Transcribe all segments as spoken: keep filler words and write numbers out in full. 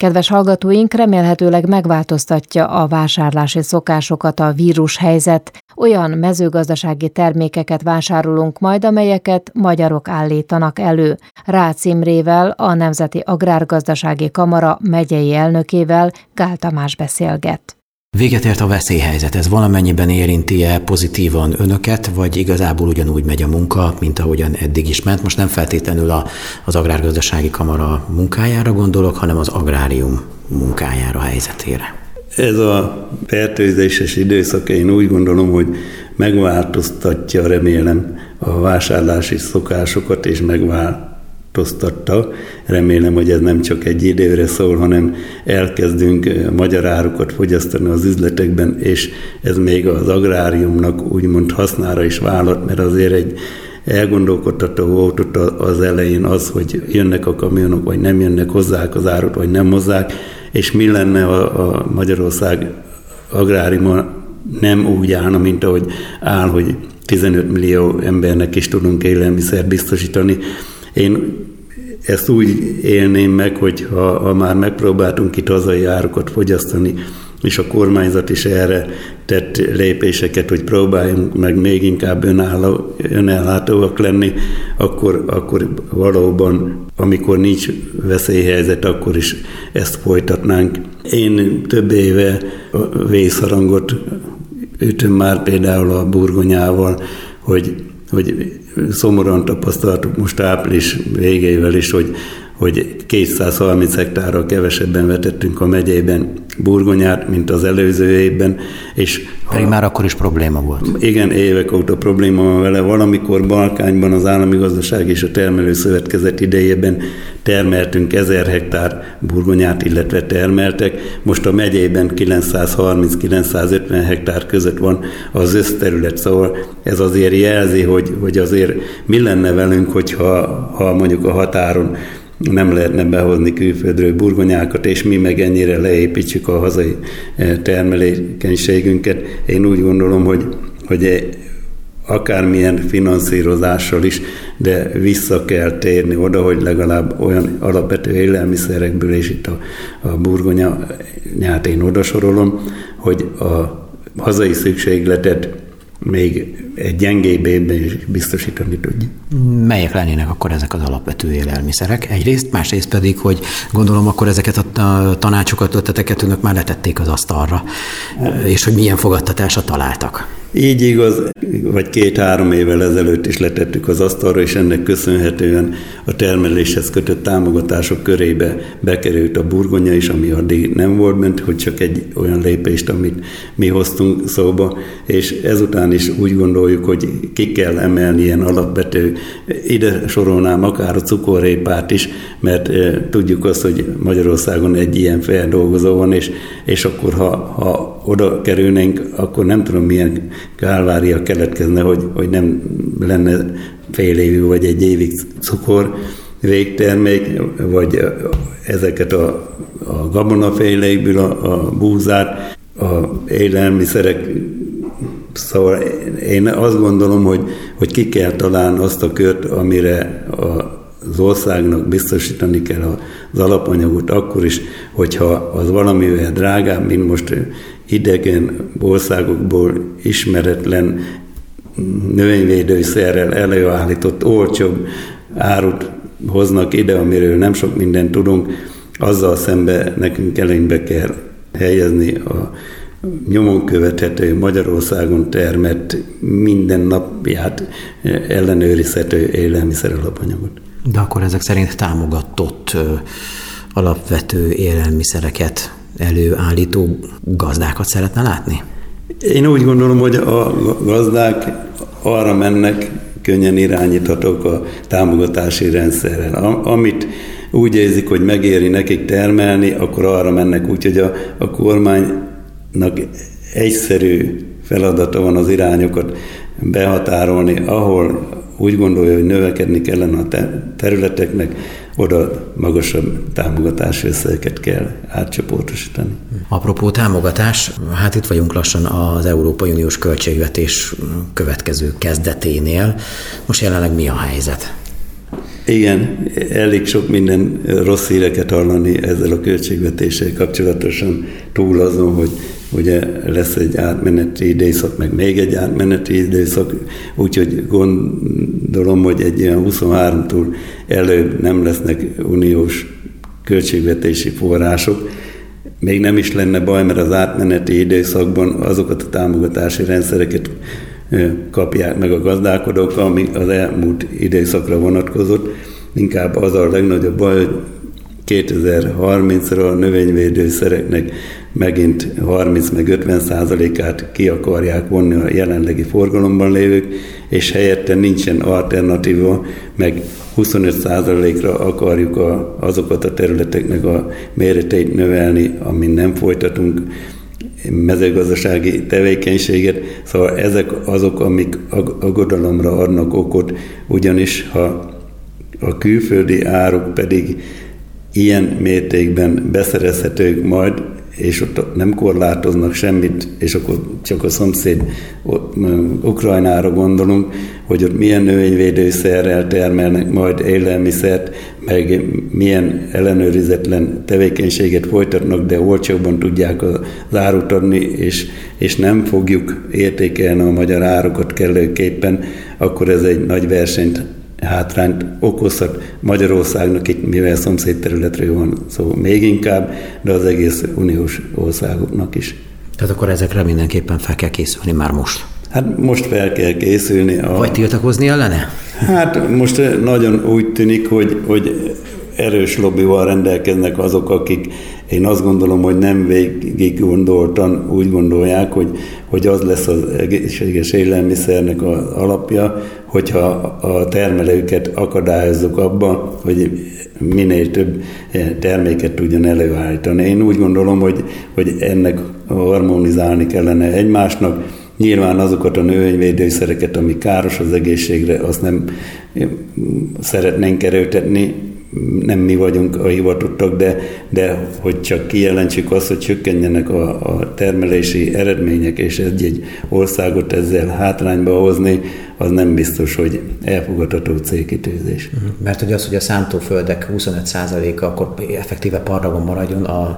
Kedves hallgatóink, remélhetőleg megváltoztatja a vásárlási szokásokat a vírushelyzet. Olyan mezőgazdasági termékeket vásárolunk majd, amelyeket magyarok állítanak elő. Rácz Imrével, a Nemzeti Agrárgazdasági Kamara megyei elnökével Gál Tamás beszélget. Véget ért a veszélyhelyzet, ez valamennyiben érinti-e pozitívan önöket, vagy igazából ugyanúgy megy a munka, mint ahogyan eddig is ment? Most nem feltétlenül a, az Agrárgazdasági Kamara munkájára gondolok, hanem az agrárium munkájára, helyzetére. Ez a fertőzéses időszak, én úgy gondolom, hogy megváltoztatja, remélem, a vásárlási szokásokat, és megváltoztatta. Remélem, hogy ez nem csak egy időre szól, hanem elkezdünk magyar árukat fogyasztani az üzletekben, és ez még az agráriumnak úgymond hasznára is vállalt, mert azért egy elgondolkodtató volt ott az elején az, hogy jönnek a kamionok, vagy nem jönnek, hozzák az árut, vagy nem hozzák, és mi lenne a, a Magyarország agráriuma nem úgy állna, mint ahogy áll, hogy tizenöt millió embernek is tudunk élelmiszert biztosítani. Én ezt úgy élném meg, hogy ha, ha már megpróbáltunk itt hazai árukat fogyasztani, és a kormányzat is erre tett lépéseket, hogy próbáljunk meg még inkább önálló, önellátóak lenni, akkor, akkor valóban, amikor nincs veszélyhelyzet, akkor is ezt folytatnánk. Én több éve a vészharangot ütöm már például a burgonyával, hogy, hogy szomorúan tapasztaltuk most április végével is, hogy hogy kétszázharminc hektárral kevesebben vetettünk a megyében burgonyát, mint az előző évben. És Pedig már akkor is probléma volt. Igen, évek óta probléma van vele. Valamikor Balkányban az Állami Gazdaság és a Termelőszövetkezet idejében termeltünk ezer hektár burgonyát, illetve termeltek. Most a megyében kilencszázharminc-kilencszázötven hektár között van az összterület, szóval ez azért jelzi, hogy, hogy azért mi lenne velünk, hogyha ha mondjuk a határon nem lehetne behozni külföldről burgonyákat, és mi meg ennyire leépítsük a hazai termelékenységünket. Én úgy gondolom, hogy, hogy akármilyen finanszírozással is, de vissza kell térni oda, hogy legalább olyan alapvető élelmiszerekből, és itt a, a burgonyát én odasorolom, hogy a hazai szükségletet még egy gyengébb évben is biztosítani tudja. Melyek lennének akkor ezek az alapvető élelmiszerek? Egyrészt, másrészt pedig, hogy gondolom akkor ezeket a tanácsokat, ötleteket önök már letették az asztalra, és hogy milyen fogadtatásra találtak. Így igaz, vagy két-három évvel ezelőtt is letettük az asztalra, és ennek köszönhetően a termeléshez kötött támogatások körébe bekerült a burgonya is, ami addig nem volt bent, hogy csak egy olyan lépést, amit mi hoztunk szóba, és ezután is úgy gondoljuk, hogy ki kell emelni ilyen alapvető, ide sorolnám akár a cukorrépát is, mert e, tudjuk azt, hogy Magyarországon egy ilyen feldolgozó van, és, és akkor ha, ha oda kerülnénk, akkor nem tudom milyen kálvária keletkezne, hogy, hogy nem lenne fél évig vagy egy évig cukor végtermék, vagy ezeket a, a gabonafélékből a, a búzát, a élelmiszerek. Szóval én azt gondolom, hogy, hogy ki kell találni azt a kört, amire a az országnak biztosítani kell az alapanyagot akkor is, hogyha az valamivel drágább, mint most idegen országokból ismeretlen növényvédőszerrel előállított olcsóbb árut hoznak ide, amiről nem sok mindent tudunk, azzal szemben nekünk előnybe kell helyezni a nyomon követhető, Magyarországon termett, minden napját ellenőrizhető élelmiszer alapanyagot. De akkor ezek szerint támogatott ö, alapvető élelmiszereket előállító gazdákat szeretne látni? Én úgy gondolom, hogy a gazdák arra mennek, könnyen irányíthatók a támogatási rendszerrel. Amit úgy érzik, hogy megéri nekik termelni, akkor arra mennek, úgyhogy a, a kormánynak egyszerű feladata van az irányokat behatárolni, ahol úgy gondolja, hogy növekedni kellene a területeknek, oda magasabb támogatási összegeket kell átcsoportosítani. Apropó támogatás, hát itt vagyunk lassan az Európai Uniós költségvetés következő kezdeténél. Most jelenleg mi a helyzet? Igen, elég sok minden rossz híreket hallani ezzel a költségvetéssel kapcsolatosan, túl azon, hogy ugye lesz egy átmeneti időszak, meg még egy átmeneti időszak, úgyhogy gondolom, hogy egy ilyen huszonháromtól előbb nem lesznek uniós költségvetési források. Még nem is lenne baj, mert az átmeneti időszakban azokat a támogatási rendszereket kapják meg a gazdálkodók, ami az elmúlt időszakra vonatkozott. Inkább az a legnagyobb baj, hogy kétezer-harmincra a növényvédőszereknek megint harminc meg ötven százalékát ki akarják vonni a jelenlegi forgalomban lévők, és helyette nincsen alternatíva, meg huszonöt százalékra akarjuk a, azokat a területeknek a méreteit növelni, amin nem folytatunk mezőgazdasági tevékenységet. Szóval ezek azok, amik aggodalomra adnak okot, ugyanis ha a külföldi áruk pedig ilyen mértékben beszerezhetők majd, és ott nem korlátoznak semmit, és akkor csak a szomszéd ott, Ukrajnára gondolunk, hogy ott milyen növényvédőszerrel termelnek majd élelmiszert, meg milyen ellenőrizetlen tevékenységet folytatnak, de olcsóbban tudják az árut adni, és, és nem fogjuk értékelni a magyar árukat kellőképpen, akkor ez egy nagy versenyt hátrányt okozhat Magyarországnak, itt mivel szomszédterületről van szó még inkább, de az egész uniós országoknak is. Tehát akkor ezekre mindenképpen fel kell készülni már most. Hát most fel kell készülni. A... Vagy tiltakozni ellene? Hát most nagyon úgy tűnik, hogy, hogy erős lobbival rendelkeznek azok, akik én azt gondolom, hogy nem végig gondoltan úgy gondolják, hogy, hogy az lesz az egészséges élelmiszernek az alapja, hogyha a termelőket akadályozzuk abban, hogy minél több terméket tudjon előállítani. Én úgy gondolom, hogy, hogy ennek harmonizálni kellene egymásnak. Nyilván azokat a növényvédőszereket, ami káros az egészségre, azt nem szeretnénk erőltetni, nem mi vagyunk a hivatottak, de, de hogy csak kijelentsük azt, hogy csökkenjenek a, a termelési eredmények, és egy-egy országot ezzel hátrányba hozni, az nem biztos, hogy elfogadható célkitűzés. Mert hogy az, hogy a szántóföldek huszonöt százaléka akkor effektíve parragon maradjon, a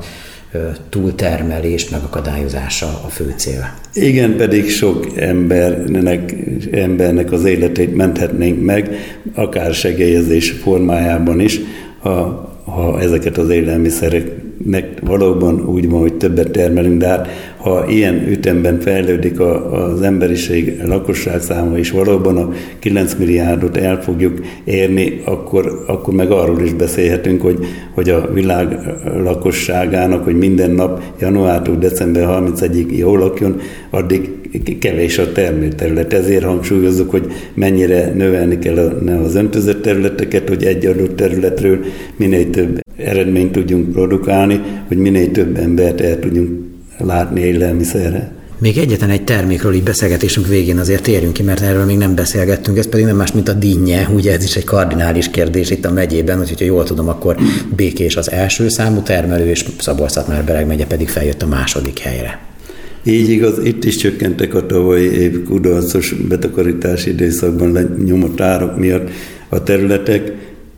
túltermelés megakadályozása a fő cél. Igen, pedig sok embernek, embernek az életét menthetnénk meg, akár segélyezés formájában is, ha, ha ezeket az élelmiszereknek valóban úgy van, hogy többet termelünk, de hát ha ilyen ütemben fejlődik a, az emberiség lakosság száma, és valóban a kilenc milliárdot el fogjuk érni, akkor, akkor meg arról is beszélhetünk, hogy, hogy a világ lakosságának, hogy minden nap januártól december harmincegyedikéig jól lakjon, addig kevés a termőterület. Ezért hangsúlyozzuk, hogy mennyire növelni kell az öntözött területeket, hogy egy adott területről minél több eredményt tudjunk produkálni, hogy minél több embert el tudjunk látni élelmiszerre. Még egyetlen egy termékről így beszélgetésünk végén azért térjünk ki, mert erről még nem beszélgettünk, ez pedig nem más, mint a dinnye, ugye ez is egy kardinális kérdés itt a megyében, úgyhogy ha jól tudom, akkor Békés az első számú termelő, és Szabolcs-Szatmár-Bereg megye pedig feljött a második helyre. Így igaz, itt is csökkentek a tavalyi év kudarcos betakarítási időszakban lenyomott árak miatt a területek,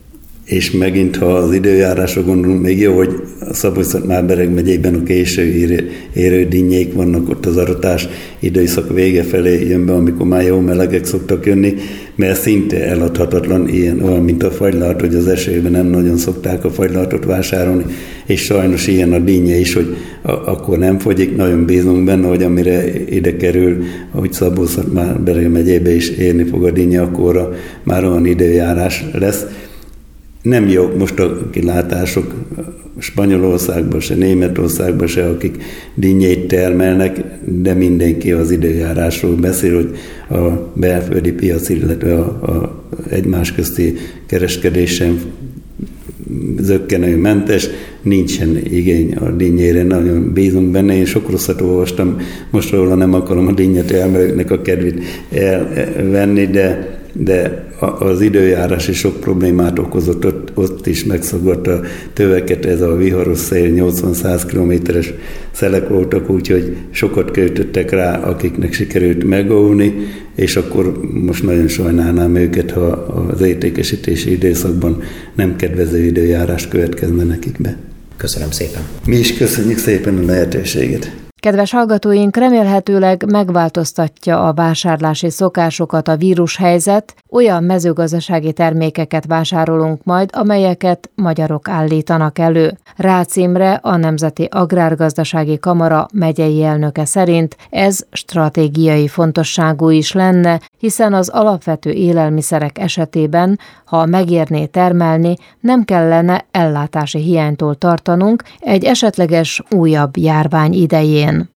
és megint, ha az időjárásra gondolunk, még jó, hogy a Szabolcs-Szatmár-Bereg megyében a késő érő dinnyék vannak, ott az aratás időszak vége felé jön be, amikor már jó melegek szoktak jönni, mert szinte eladhatatlan ilyen, olyan, mint a fagylalt, hogy az esőben nem nagyon szokták a fagylaltot vásárolni, és sajnos ilyen a dinnye is, hogy a, akkor nem fogyik, nagyon bízunk benne, hogy amire ide kerül, hogy Szabolcs-Szatmár-Bereg megyébe is érni fog a dinnye, akkor már olyan időjárás lesz. Nem jó most a kilátások Spanyolországban se, Németországban se, akik dinnyét termelnek, de mindenki az időjárásról beszél, hogy a belföldi piac, illetve a, a egymás közti kereskedésen zökkenőmentes, nincsen igény a dinnyére, nagyon bízunk benne. Én sok rosszat olvastam, most róla nem akarom a dinnyet elmerőknek a kedvét elvenni, de, de az időjárás is sok problémát okozott, ott, ott is megszokott a töveket, ez a viharos szél, nyolcvan-száz kilométeres szelek voltak, úgyhogy sokat költöttek rá, akiknek sikerült megóvni, és akkor most nagyon sajnálnám őket, ha az értékesítési időszakban nem kedvező időjárás következne nekik be. Köszönöm szépen. Mi is köszönjük szépen a lehetőséget. Kedves hallgatóink, remélhetőleg megváltoztatja a vásárlási szokásokat a vírushelyzet, olyan mezőgazdasági termékeket vásárolunk majd, amelyeket magyarok állítanak elő. Rácz Imre, a Nemzeti Agrárgazdasági Kamara megyei elnöke szerint ez stratégiai fontosságú is lenne, hiszen az alapvető élelmiszerek esetében, ha megérné termelni, nem kellene ellátási hiánytól tartanunk egy esetleges újabb járvány idején.